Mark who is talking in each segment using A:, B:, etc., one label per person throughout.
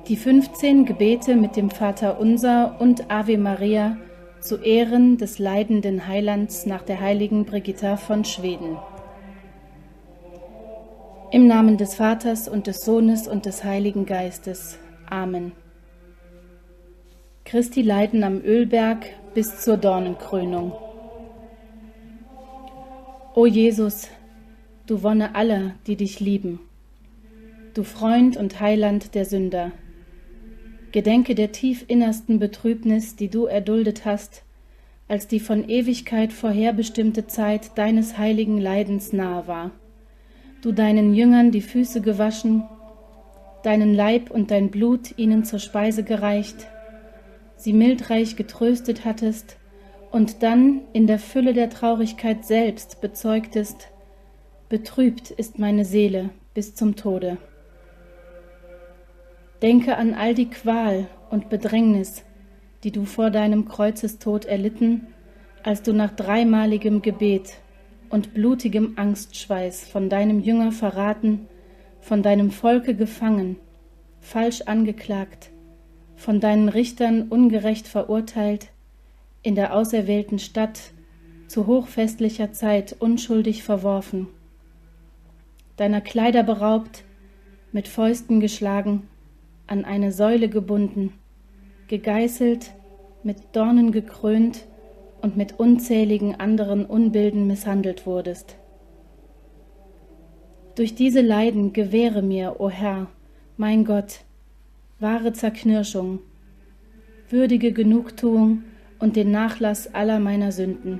A: Die 15 Gebete mit dem Vaterunser und Ave Maria zu Ehren des leidenden Heilands nach der heiligen Brigitta von Schweden. Im Namen des Vaters und des Sohnes und des Heiligen Geistes. Amen. Christi Leiden am Ölberg bis zur Dornenkrönung. O Jesus, du Wonne aller, die dich lieben, du Freund und Heiland der Sünder, gedenke der tief innersten Betrübnis, die du erduldet hast, als die von Ewigkeit vorherbestimmte Zeit deines heiligen Leidens nahe war, du deinen Jüngern die Füße gewaschen, deinen Leib und dein Blut ihnen zur Speise gereicht, sie mildreich getröstet hattest und dann in der Fülle der Traurigkeit selbst bezeugtest, betrübt ist meine Seele bis zum Tode. Denke an all die Qual und Bedrängnis, die du vor deinem Kreuzestod erlitten, als du nach dreimaligem Gebet und blutigem Angstschweiß von deinem Jünger verraten, von deinem Volke gefangen, falsch angeklagt, von deinen Richtern ungerecht verurteilt, in der auserwählten Stadt zu hochfestlicher Zeit unschuldig verworfen, deiner Kleider beraubt, mit Fäusten geschlagen, an eine Säule gebunden, gegeißelt, mit Dornen gekrönt und mit unzähligen anderen Unbilden misshandelt wurdest. Durch diese Leiden gewähre mir, o Herr, mein Gott, wahre Zerknirschung, würdige Genugtuung und den Nachlass aller meiner Sünden.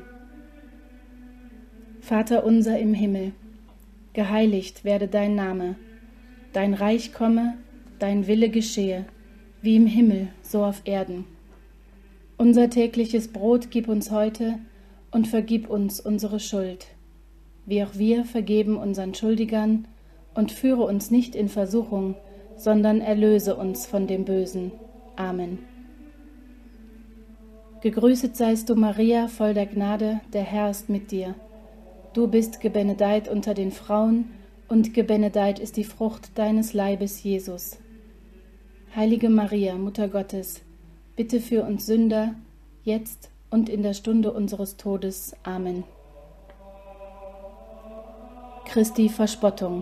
A: Vater unser im Himmel, geheiligt werde dein Name, dein Reich komme, dein Wille geschehe, wie im Himmel, so auf Erden. Unser tägliches Brot gib uns heute und vergib uns unsere Schuld, wie auch wir vergeben unseren Schuldigern, und führe uns nicht in Versuchung, sondern erlöse uns von dem Bösen. Amen. Gegrüßet seist du, Maria, voll der Gnade, der Herr ist mit dir. Du bist gebenedeit unter den Frauen, und gebenedeit ist die Frucht deines Leibes, Jesus. Heilige Maria, Mutter Gottes, bitte für uns Sünder, jetzt und in der Stunde unseres Todes. Amen. Christi Verspottung.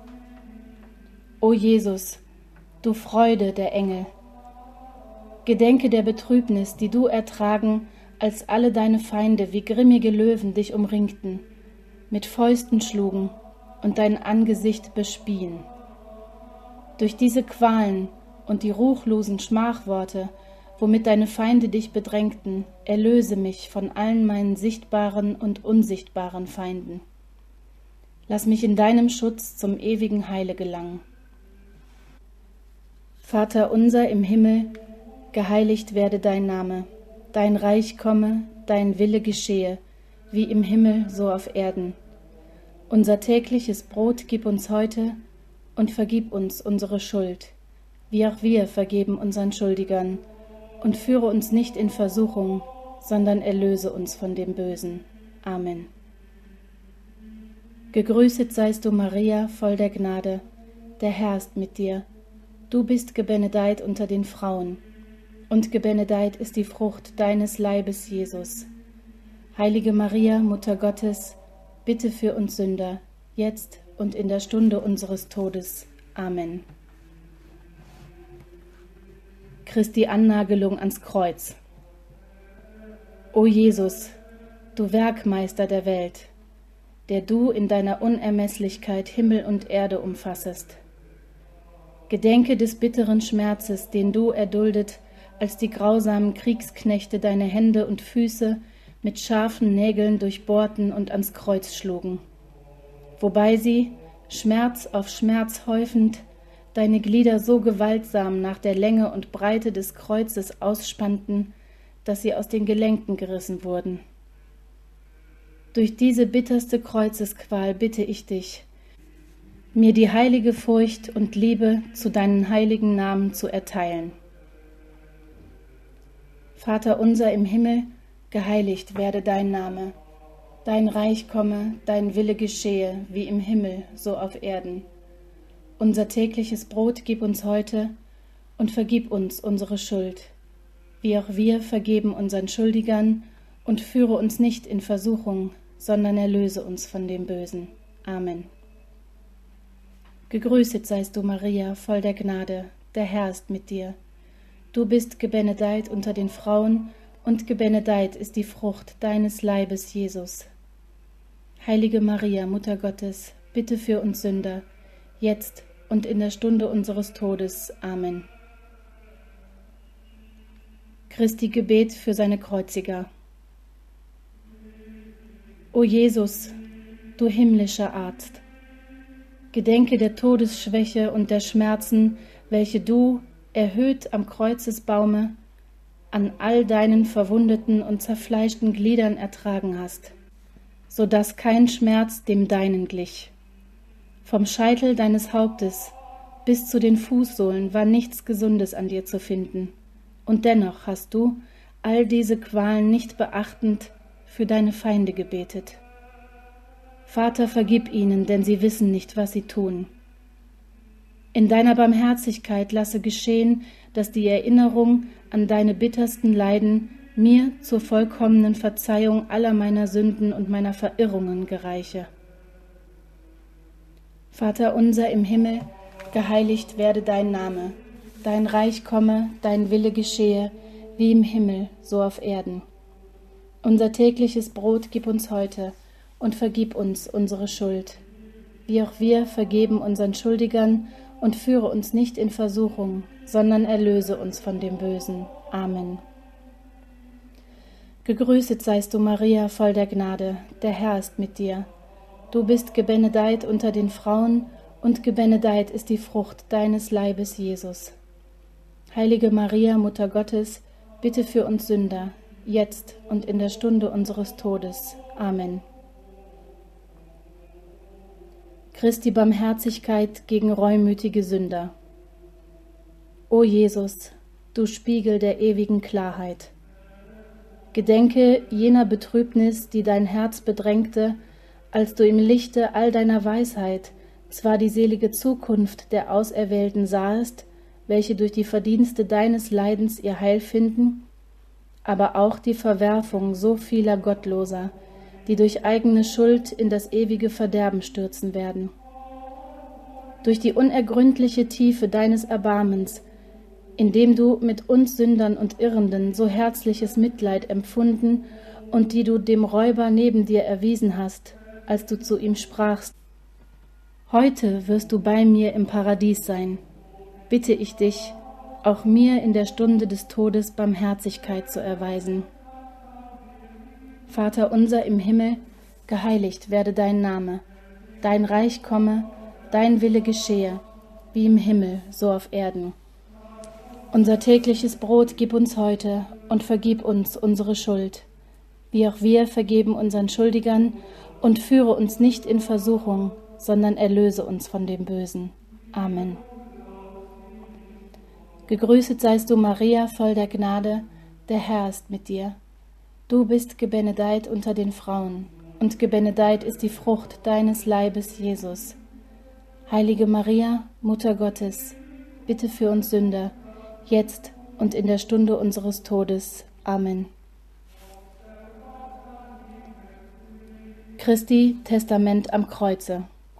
A: O Jesus, du Freude der Engel, gedenke der Betrübnis, die du ertragen, als alle deine Feinde wie grimmige Löwen dich umringten, mit Fäusten schlugen und dein Angesicht bespien. Durch diese Qualen und die ruchlosen Schmachworte, womit deine Feinde dich bedrängten, erlöse mich von allen meinen sichtbaren und unsichtbaren Feinden. Lass mich in deinem Schutz zum ewigen Heile gelangen. Vater unser im Himmel, geheiligt werde dein Name, dein Reich komme, dein Wille geschehe, wie im Himmel, so auf Erden. Unser tägliches Brot gib uns heute und vergib uns unsere Schuld, wie auch wir vergeben unseren Schuldigern, und führe uns nicht in Versuchung, sondern erlöse uns von dem Bösen. Amen. Gegrüßet seist du, Maria, voll der Gnade, der Herr ist mit dir. Du bist gebenedeit unter den Frauen, und gebenedeit ist die Frucht deines Leibes, Jesus. Heilige Maria, Mutter Gottes, bitte für uns Sünder, jetzt und in der Stunde unseres Todes. Amen. Christi Annagelung ans Kreuz. O Jesus, du Werkmeister der Welt, der du in deiner Unermesslichkeit Himmel und Erde umfassest. Gedenke des bitteren Schmerzes, den du erduldet, als die grausamen Kriegsknechte deine Hände und Füße mit scharfen Nägeln durchbohrten und ans Kreuz schlugen, wobei sie, Schmerz auf Schmerz häufend, deine Glieder so gewaltsam nach der Länge und Breite des Kreuzes ausspannten, dass sie aus den Gelenken gerissen wurden. Durch diese bitterste Kreuzesqual bitte ich dich, mir die heilige Furcht und Liebe zu deinen heiligen Namen zu erteilen. Vater unser im Himmel, geheiligt werde dein Name, dein Reich komme, dein Wille geschehe, wie im Himmel, so auf Erden. Unser tägliches Brot gib uns heute und vergib uns unsere Schuld, wie auch wir vergeben unseren Schuldigern, und führe uns nicht in Versuchung, sondern erlöse uns von dem Bösen. Amen. Gegrüßet seist du, Maria, voll der Gnade, der Herr ist mit dir. Du bist gebenedeit unter den Frauen, und gebenedeit ist die Frucht deines Leibes, Jesus. Heilige Maria, Mutter Gottes, bitte für uns Sünder, jetzt und in der Stunde unseres Todes. Amen. Christi Gebet für seine Kreuziger. O Jesus, du himmlischer Arzt, gedenke der Todesschwäche und der Schmerzen, welche du, erhöht am Kreuzesbaume, an all deinen verwundeten und zerfleischten Gliedern ertragen hast, so dass kein Schmerz dem deinen glich. Vom Scheitel deines Hauptes bis zu den Fußsohlen war nichts Gesundes an dir zu finden, und dennoch hast du, all diese Qualen nicht beachtend, für deine Feinde gebetet. Vater, vergib ihnen, denn sie wissen nicht, was sie tun. In deiner Barmherzigkeit lasse geschehen, dass die Erinnerung an deine bittersten Leiden mir zur vollkommenen Verzeihung aller meiner Sünden und meiner Verirrungen gereiche. Vater unser im Himmel, geheiligt werde dein Name, dein Reich komme, dein Wille geschehe, wie im Himmel, so auf Erden. Unser tägliches Brot gib uns heute und vergib uns unsere Schuld, wie auch wir vergeben unseren Schuldigern, und führe uns nicht in Versuchung, sondern erlöse uns von dem Bösen. Amen. Gegrüßet seist du, Maria, voll der Gnade, der Herr ist mit dir. Du bist gebenedeit unter den Frauen, und gebenedeit ist die Frucht deines Leibes, Jesus. Heilige Maria, Mutter Gottes, bitte für uns Sünder, jetzt und in der Stunde unseres Todes. Amen. Christi Barmherzigkeit gegen reumütige Sünder. O Jesus, du Spiegel der ewigen Klarheit, gedenke jener Betrübnis, die dein Herz bedrängte, als du im Lichte all deiner Weisheit zwar die selige Zukunft der Auserwählten sahest, welche durch die Verdienste deines Leidens ihr Heil finden, aber auch die Verwerfung so vieler Gottloser, die durch eigene Schuld in das ewige Verderben stürzen werden. Durch die unergründliche Tiefe deines Erbarmens, indem du mit uns Sündern und Irrenden so herzliches Mitleid empfunden und die du dem Räuber neben dir erwiesen hast, als du zu ihm sprachst: Heute wirst du bei mir im Paradies sein, bitte ich dich, auch mir in der Stunde des Todes Barmherzigkeit zu erweisen. Vater unser im Himmel, geheiligt werde dein Name, dein Reich komme, dein Wille geschehe, wie im Himmel, so auf Erden. Unser tägliches Brot gib uns heute und vergib uns unsere Schuld, wie auch wir vergeben unseren Schuldigern, und führe uns nicht in Versuchung, sondern erlöse uns von dem Bösen. Amen. Gegrüßet seist du, Maria, voll der Gnade, der Herr ist mit dir. Du bist gebenedeit unter den Frauen, und gebenedeit ist die Frucht deines Leibes, Jesus. Heilige Maria, Mutter Gottes, bitte für uns Sünder, jetzt und in der Stunde unseres Todes. Amen. Christi Testament am Kreuze.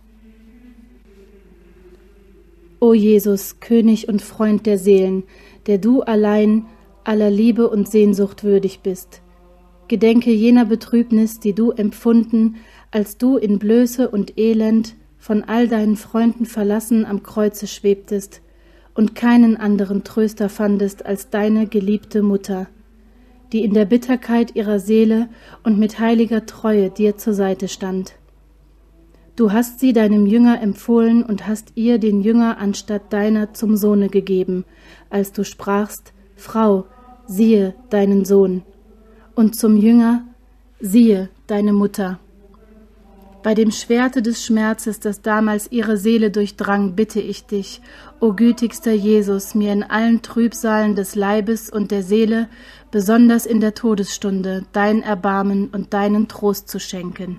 A: O Jesus, König und Freund der Seelen, der du allein aller Liebe und Sehnsucht würdig bist, gedenke jener Betrübnis, die du empfunden, als du in Blöße und Elend von all deinen Freunden verlassen am Kreuze schwebtest und keinen anderen Tröster fandest als deine geliebte Mutter, die in der Bitterkeit ihrer Seele und mit heiliger Treue dir zur Seite stand. Du hast sie deinem Jünger empfohlen und hast ihr den Jünger anstatt deiner zum Sohne gegeben, als du sprachst: Frau, siehe deinen Sohn, und zum Jünger: siehe deine Mutter. Bei dem Schwerte des Schmerzes, das damals ihre Seele durchdrang, bitte ich dich, o gütigster Jesus, mir in allen Trübsalen des Leibes und der Seele, besonders in der Todesstunde, dein Erbarmen und deinen Trost zu schenken.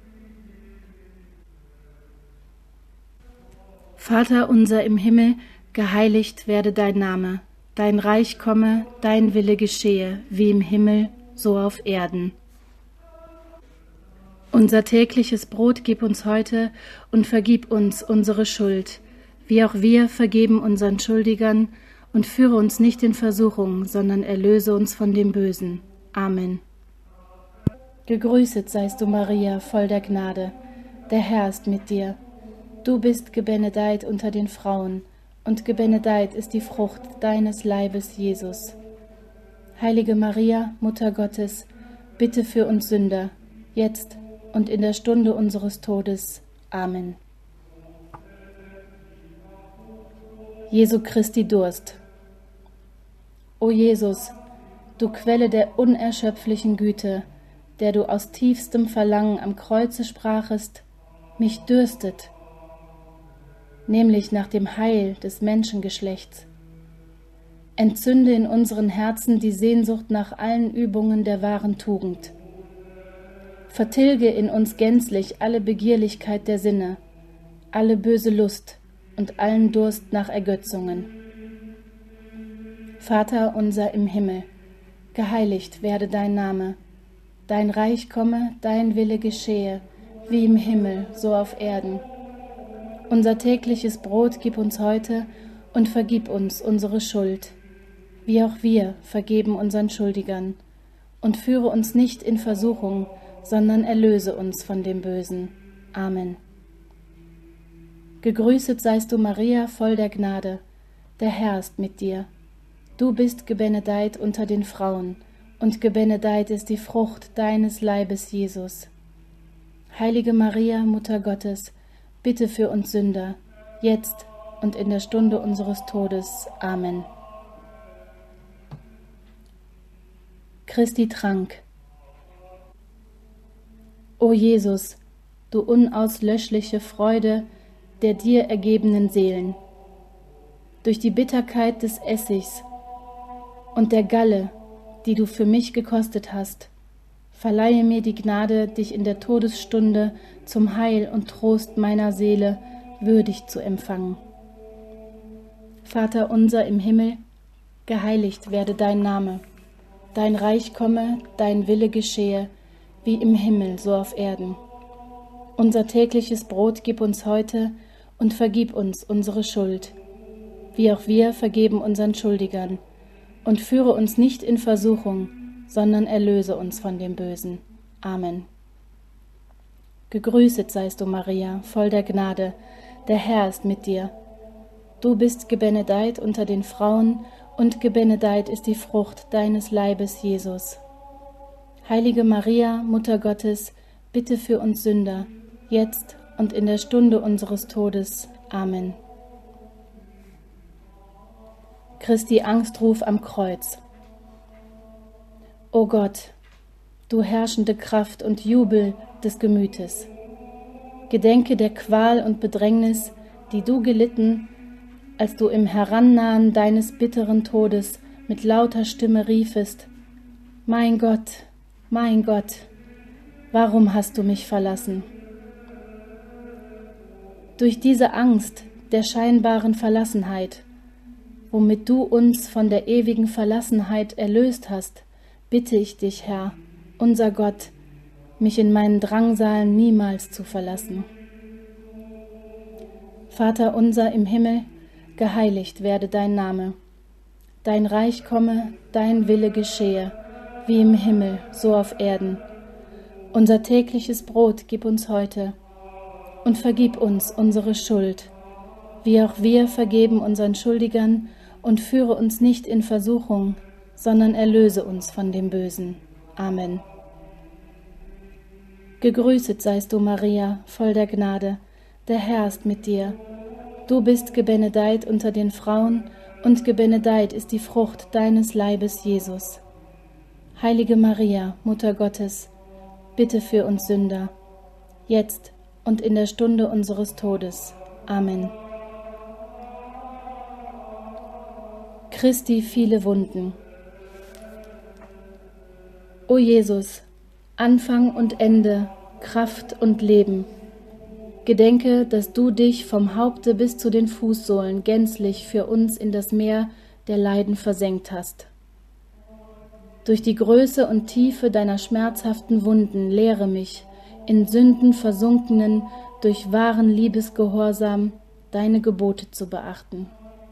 A: Vater unser im Himmel, geheiligt werde dein Name, dein Reich komme, dein Wille geschehe, wie im Himmel, so auf Erden. Unser tägliches Brot gib uns heute und vergib uns unsere Schuld, wie auch wir vergeben unseren Schuldigern, und führe uns nicht in Versuchung, sondern erlöse uns von dem Bösen. Amen. Gegrüßet seist du, Maria, voll der Gnade. Der Herr ist mit dir. Du bist gebenedeit unter den Frauen, und gebenedeit ist die Frucht deines Leibes, Jesus. Heilige Maria, Mutter Gottes, bitte für uns Sünder, jetzt und in der Stunde unseres Todes. Amen. Jesu Christi Durst. O Jesus, du Quelle der unerschöpflichen Güte, der du aus tiefstem Verlangen am Kreuze sprachest, mich dürstet, nämlich nach dem Heil des Menschengeschlechts. Entzünde in unseren Herzen die Sehnsucht nach allen Übungen der wahren Tugend. Vertilge in uns gänzlich alle Begierlichkeit der Sinne, alle böse Lust und allen Durst nach Ergötzungen. Vater unser im Himmel, geheiligt werde dein Name, dein Reich komme, dein Wille geschehe, wie im Himmel, so auf Erden. Unser tägliches Brot gib uns heute und vergib uns unsere Schuld, wie auch wir vergeben unseren Schuldigern, und führe uns nicht in Versuchung, sondern erlöse uns von dem Bösen. Amen. Gegrüßet seist du, Maria, voll der Gnade. Der Herr ist mit dir. Du bist gebenedeit unter den Frauen, und gebenedeit ist die Frucht deines Leibes, Jesus. Heilige Maria, Mutter Gottes, bitte für uns Sünder, jetzt und in der Stunde unseres Todes. Amen. Christi Trank. O Jesus, du unauslöschliche Freude der dir ergebenen Seelen, durch die Bitterkeit des Essigs und der Galle, die du für mich gekostet hast, verleihe mir die Gnade, dich in der Todesstunde zum Heil und Trost meiner Seele würdig zu empfangen. Vater unser im Himmel, geheiligt werde dein Name, dein Reich komme, dein Wille geschehe, wie im Himmel, so auf Erden. Unser tägliches Brot gib uns heute und vergib uns unsere Schuld, wie auch wir vergeben unseren Schuldigern, und führe uns nicht in Versuchung, sondern erlöse uns von dem Bösen. Amen. Gegrüßet seist du, Maria, voll der Gnade, der Herr ist mit dir. Du bist gebenedeit unter den Frauen, und gebenedeit ist die Frucht deines Leibes, Jesus. Heilige Maria, Mutter Gottes, bitte für uns Sünder, jetzt und in der Stunde unseres Todes. Amen. Christi Angstruf am Kreuz. O Gott, du herrschende Kraft und Jubel des Gemütes, gedenke der Qual und Bedrängnis, die du gelitten, als du im Herannahen deines bitteren Todes mit lauter Stimme riefest: Mein Gott, warum hast du mich verlassen? Durch diese Angst der scheinbaren Verlassenheit, womit du uns von der ewigen Verlassenheit erlöst hast, bitte ich dich, Herr, unser Gott, mich in meinen Drangsalen niemals zu verlassen. Vater unser im Himmel, geheiligt werde dein Name. Dein Reich komme, dein Wille geschehe, wie im Himmel, so auf Erden. Unser tägliches Brot gib uns heute und vergib uns unsere Schuld, wie auch wir vergeben unseren Schuldigern, und führe uns nicht in Versuchung, sondern erlöse uns von dem Bösen. Amen. Gegrüßet seist du, Maria, voll der Gnade, der Herr ist mit dir. Du bist gebenedeit unter den Frauen, und gebenedeit ist die Frucht deines Leibes, Jesus. Heilige Maria, Mutter Gottes, bitte für uns Sünder, jetzt und in der Stunde unseres Todes. Amen. Christi viele Wunden. O Jesus, Anfang und Ende, Kraft und Leben, Gedenke, dass du dich vom Haupte bis zu den Fußsohlen gänzlich für uns in das Meer der Leiden versenkt hast. Durch die Größe und Tiefe deiner schmerzhaften Wunden lehre mich, in Sünden versunkenen, durch wahren Liebesgehorsam deine Gebote zu beachten.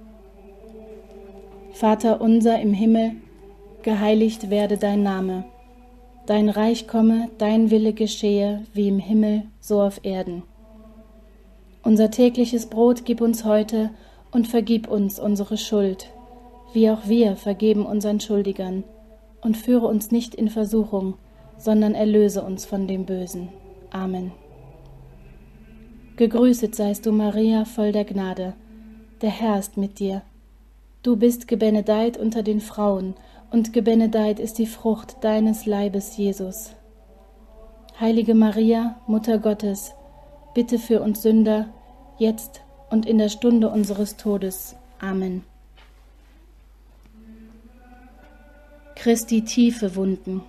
A: Vater unser im Himmel, geheiligt werde dein Name. Dein Reich komme, dein Wille geschehe, wie im Himmel, so auf Erden. Unser tägliches Brot gib uns heute und vergib uns unsere Schuld, wie auch wir vergeben unseren Schuldigern. Und führe uns nicht in Versuchung, sondern erlöse uns von dem Bösen. Amen. Gegrüßet seist du, Maria, voll der Gnade. Der Herr ist mit dir. Du bist gebenedeit unter den Frauen, und gebenedeit ist die Frucht deines Leibes, Jesus. Heilige Maria, Mutter Gottes, bitte für uns Sünder, jetzt und in der Stunde unseres Todes. Amen. Christi tiefe Wunden.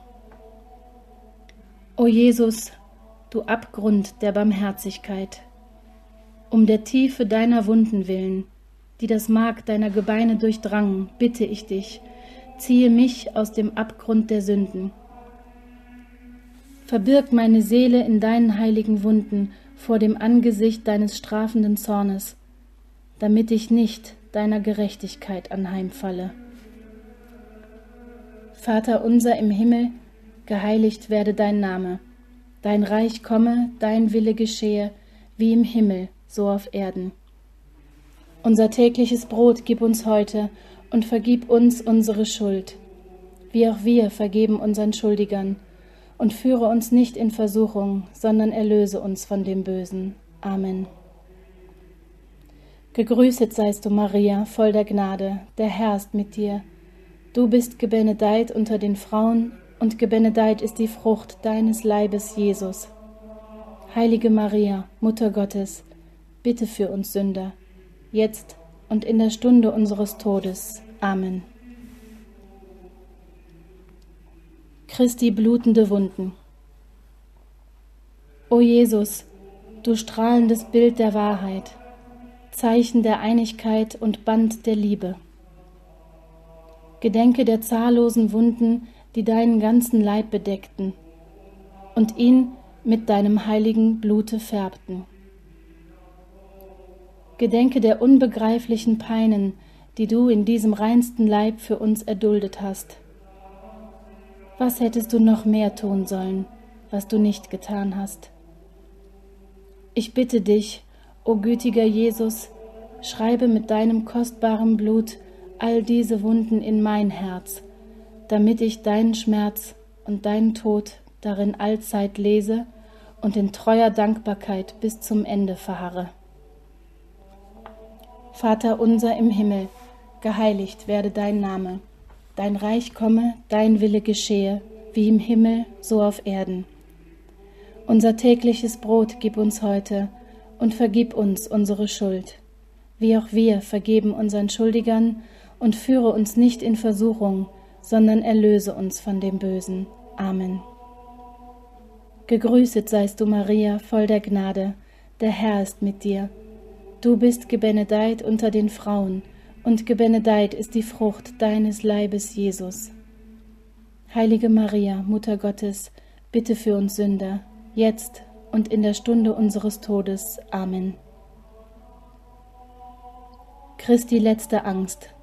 A: O Jesus, du Abgrund der Barmherzigkeit, um der Tiefe deiner Wunden willen, die das Mark deiner Gebeine durchdrangen, bitte ich dich, ziehe mich aus dem Abgrund der Sünden. Verbirg meine Seele in deinen heiligen Wunden vor dem Angesicht deines strafenden Zornes, damit ich nicht deiner Gerechtigkeit anheimfalle. Vater unser im Himmel, geheiligt werde dein Name. Dein Reich komme, dein Wille geschehe, wie im Himmel, so auf Erden. Unser tägliches Brot gib uns heute und vergib uns unsere Schuld, wie auch wir vergeben unseren Schuldigern. Und führe uns nicht in Versuchung, sondern erlöse uns von dem Bösen. Amen. Gegrüßet seist du, Maria, voll der Gnade, der Herr ist mit dir. Du bist gebenedeit unter den Frauen, und gebenedeit ist die Frucht deines Leibes, Jesus. Heilige Maria, Mutter Gottes, bitte für uns Sünder, jetzt und in der Stunde unseres Todes. Amen. Christi blutende Wunden. O Jesus, du strahlendes Bild der Wahrheit, Zeichen der Einigkeit und Band der Liebe. Gedenke der zahllosen Wunden, die deinen ganzen Leib bedeckten und ihn mit deinem heiligen Blute färbten. Gedenke der unbegreiflichen Peinen, die du in diesem reinsten Leib für uns erduldet hast. Was hättest du noch mehr tun sollen, was du nicht getan hast? Ich bitte dich, o gütiger Jesus, schreibe mit deinem kostbaren Blut all diese Wunden in mein Herz, damit ich deinen Schmerz und deinen Tod darin allzeit lese und in treuer Dankbarkeit bis zum Ende verharre. Vater unser im Himmel, geheiligt werde dein Name. Dein Reich komme, dein Wille geschehe, wie im Himmel, so auf Erden. Unser tägliches Brot gib uns heute und vergib uns unsere Schuld, wie auch wir vergeben unseren Schuldigern, und führe uns nicht in Versuchung, sondern erlöse uns von dem Bösen. Amen. Gegrüßet seist du, Maria, voll der Gnade, der Herr ist mit dir. Du bist gebenedeit unter den Frauen, und gebenedeit ist die Frucht deines Leibes, Jesus. Heilige Maria, Mutter Gottes, bitte für uns Sünder, jetzt und in der Stunde unseres Todes. Amen. Christi letzte Angst.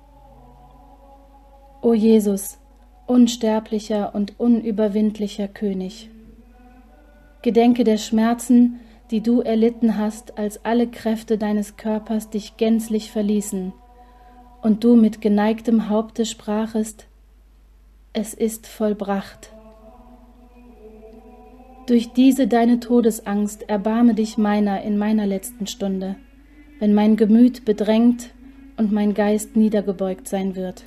A: O Jesus, unsterblicher und unüberwindlicher König, gedenke der Schmerzen, die du erlitten hast, als alle Kräfte deines Körpers dich gänzlich verließen und du mit geneigtem Haupte sprachest: Es ist vollbracht. Durch diese deine Todesangst erbarme dich meiner in meiner letzten Stunde, wenn mein Gemüt bedrängt und mein Geist niedergebeugt sein wird.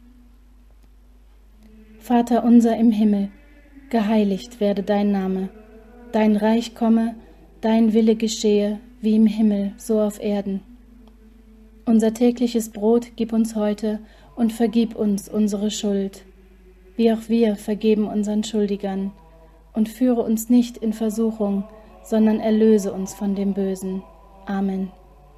A: Vater unser im Himmel, geheiligt werde dein Name, dein Reich komme, dein Wille geschehe, wie im Himmel, so auf Erden. Unser tägliches Brot gib uns heute und vergib uns unsere Schuld, wie auch wir vergeben unseren Schuldigern, und führe uns nicht in Versuchung, sondern erlöse uns von dem Bösen. Amen.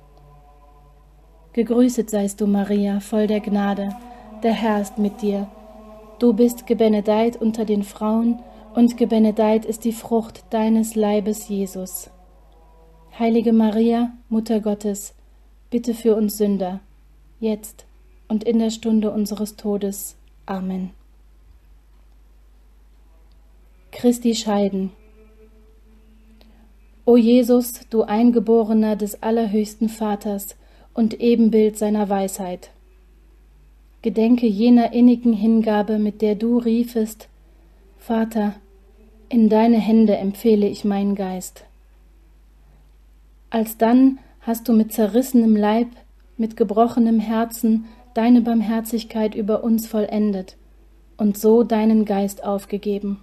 A: Gegrüßet seist du, Maria, voll der Gnade, der Herr ist mit dir. Du bist gebenedeit unter den Frauen, und gebenedeit ist die Frucht deines Leibes, Jesus. Heilige Maria, Mutter Gottes, bitte für uns Sünder, jetzt und in der Stunde unseres Todes. Amen. Christi Scheiden. O Jesus, du Eingeborener des allerhöchsten Vaters und Ebenbild seiner Weisheit, gedenke jener innigen Hingabe, mit der du riefest: Vater, in deine Hände empfehle ich meinen Geist. Alsdann hast du mit zerrissenem Leib, mit gebrochenem Herzen deine Barmherzigkeit über uns vollendet und so deinen Geist aufgegeben.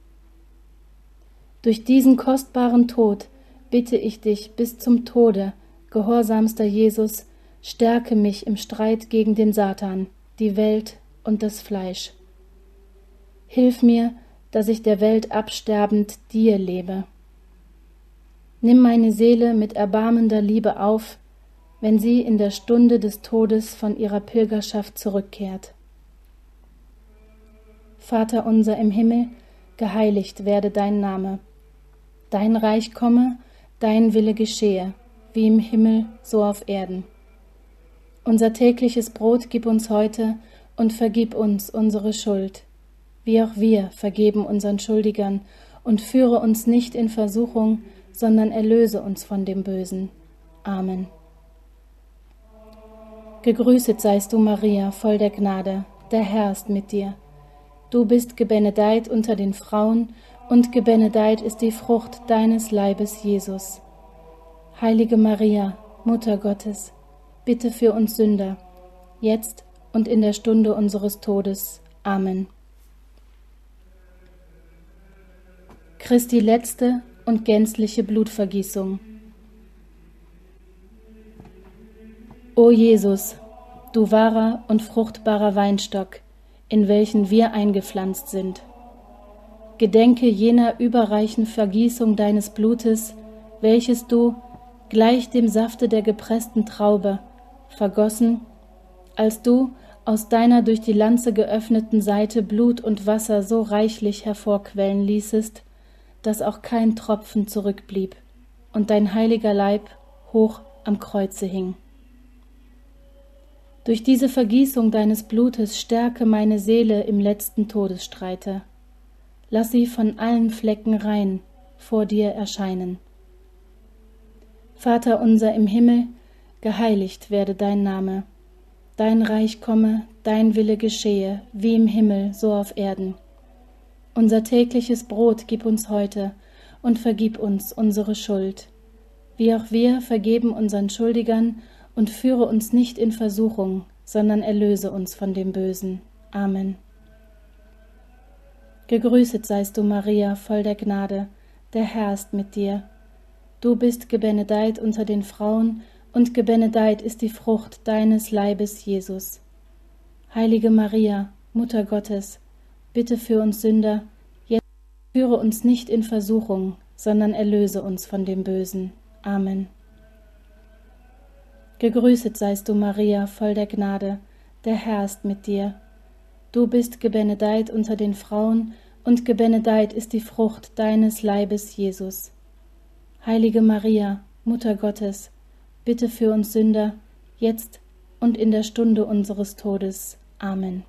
A: Durch diesen kostbaren Tod bitte ich dich bis zum Tode, gehorsamster Jesus, stärke mich im Streit gegen den Satan, die Welt und das Fleisch. Hilf mir, dass ich der Welt absterbend dir lebe. Nimm meine Seele mit erbarmender Liebe auf, wenn sie in der Stunde des Todes von ihrer Pilgerschaft zurückkehrt. Vater unser im Himmel, geheiligt werde dein Name. Dein Reich komme, dein Wille geschehe, wie im Himmel, so auf Erden. Unser tägliches Brot gib uns heute und vergib uns unsere Schuld, wie auch wir vergeben unseren Schuldigern, und führe uns nicht in Versuchung, sondern erlöse uns von dem Bösen. Amen. Gegrüßet seist du, Maria, voll der Gnade, der Herr ist mit dir. Du bist gebenedeit unter den Frauen, und gebenedeit ist die Frucht deines Leibes, Jesus. Heilige Maria, Mutter Gottes, bitte für uns Sünder, jetzt und in der Stunde unseres Todes. Amen. Christi letzte und gänzliche Blutvergießung. O Jesus, du wahrer und fruchtbarer Weinstock, in welchen wir eingepflanzt sind, gedenke jener überreichen Vergießung deines Blutes, welches du, gleich dem Safte der gepressten Traube, vergossen, als du aus deiner durch die Lanze geöffneten Seite Blut und Wasser so reichlich hervorquellen ließest, dass auch kein Tropfen zurückblieb und dein heiliger Leib hoch am Kreuze hing. Durch diese Vergießung deines Blutes stärke meine Seele im letzten Todesstreite. Lass sie von allen Flecken rein vor dir erscheinen. Vater unser im Himmel, geheiligt werde dein Name. Dein Reich komme, dein Wille geschehe, wie im Himmel, so auf Erden. Unser tägliches Brot gib uns heute und vergib uns unsere Schuld, wie auch wir vergeben unseren Schuldigern, und führe uns nicht in Versuchung, sondern erlöse uns von dem Bösen. Amen. Gegrüßet seist du, Maria, voll der Gnade, der Herr ist mit dir. Du bist gebenedeit unter den Frauen, und gebenedeit ist die Frucht deines Leibes, Jesus. Heilige Maria, Mutter Gottes, bitte für uns Sünder, jetzt führe uns nicht in Versuchung, sondern erlöse uns von dem Bösen. Amen. Gegrüßet seist du, Maria, voll der Gnade, der Herr ist mit dir. Du bist gebenedeit unter den Frauen, und gebenedeit ist die Frucht deines Leibes, Jesus. Heilige Maria, Mutter Gottes, bitte für uns Sünder, jetzt und in der Stunde unseres Todes. Amen.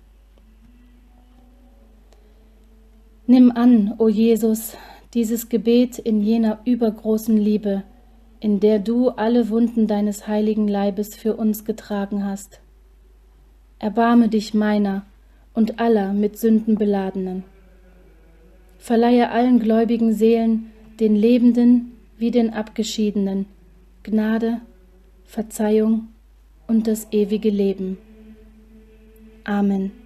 A: Nimm an, o Jesus, dieses Gebet in jener übergroßen Liebe, in der du alle Wunden deines heiligen Leibes für uns getragen hast. Erbarme dich meiner und aller mit Sünden beladenen. Verleihe allen gläubigen Seelen, den Lebenden wie den Abgeschiedenen, Gnade, Verzeihung und das ewige Leben. Amen.